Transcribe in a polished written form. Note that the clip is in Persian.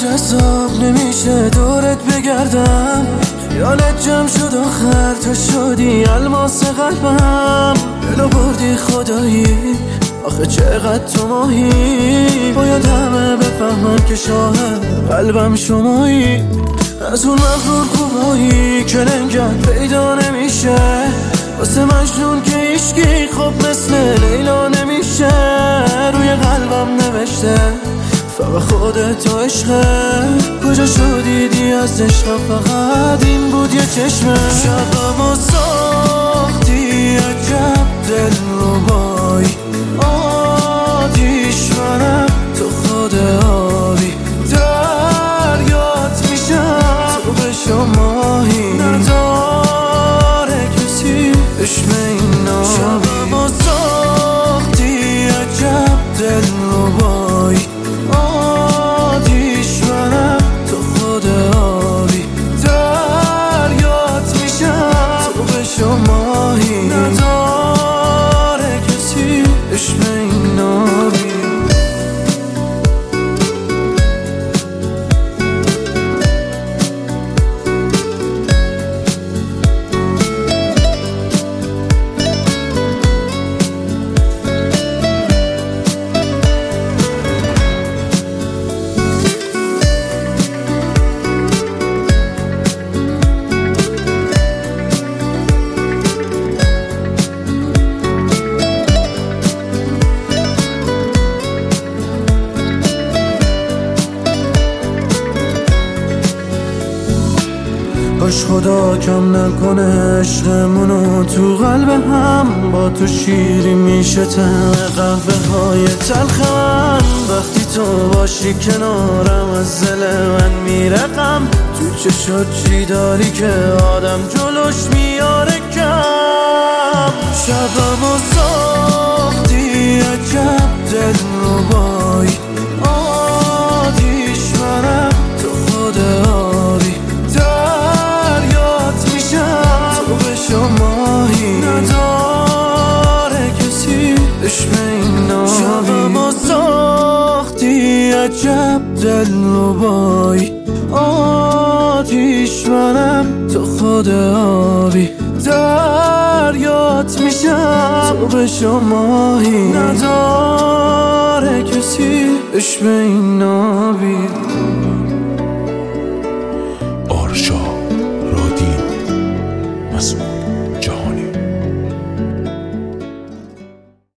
جذاب نمیشه دورت بگردم، خیالت جمع شد آخر تو شدی الماس قلبم. دلو بردی خدایی آخه چقدر تو ماهی، باید همه بفهمن که شاهد قلبم شمایی. از اون مغرور خوبایی که لنگت پیدا نمیشه، واسه مجنون که عشقی خب مثل لیلا نمیشه. روی قلبم نوشته فقط خودت و عشقه، کجا شدیدی از عشقم فقط این بود یه چشمه. شبم و ساختی عجب دلربایی، آتیش منم تو خود آبی، دریات میشم تو بشو ماهی، نداره کسی عشق اینا. شبم و ساختی عجب دلربایی، آتیش منم تو خود آبی، دریات میشم تو بشو ماهی، نداره کسی عشق اینا بی. کاش خدا کم نکنه عشقمونو تو قلب هم، با تو شیری میشه طعم قهوه های تلخ من. وقتی تو باشی کنارم از دل من میره غم، تو چشات چی داری که آدم جلوش میاره کم. شبم و ساختی عجب دلربایی، آتیش منم تو خود آبی، دریات میشم تو بشو ماهی، نداره کسی عشق اینا. شبم و ساختی عجب دلربایی، آتیش منم تو خود آبی، دریات میشم تو بشو ماهی، نداره کسی عشق اینا بی. آرشا رادین مسعود جهانی.